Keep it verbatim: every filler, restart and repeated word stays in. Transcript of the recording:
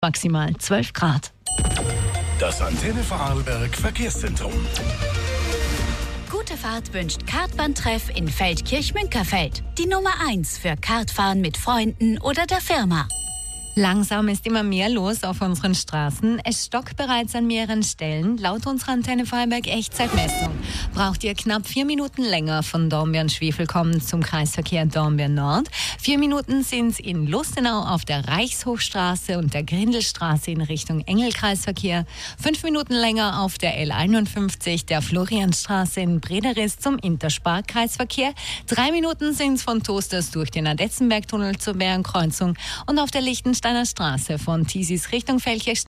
Maximal zwölf Grad. Das Antenne Vorarlberg Verkehrszentrum. Gute Fahrt wünscht Kartbahntreff in Feldkirch-Münkerfeld. Die Nummer eins für Kartfahren mit Freunden oder der Firma. Langsam ist immer mehr los auf unseren Straßen. Es stockt bereits an mehreren Stellen. Laut unserer Antenne Vorarlberg Echtzeitmessung braucht ihr knapp vier Minuten länger von Dornbirn-Schwefel kommen zum Kreisverkehr Dornbirn-Nord. Vier Minuten sind es in Lustenau auf der Reichshofstraße und der Grindelstraße in Richtung Engelkreisverkehr. Fünf Minuten länger auf der L einundfünfzig, der Florianstraße in Brederis zum Interspar-Kreisverkehr. Drei Minuten sind es von Toasters durch den Adetzenbergtunnel zur Bärenkreuzung und auf der Lichtensteiner Straße von Tiesis Richtung Feldkirch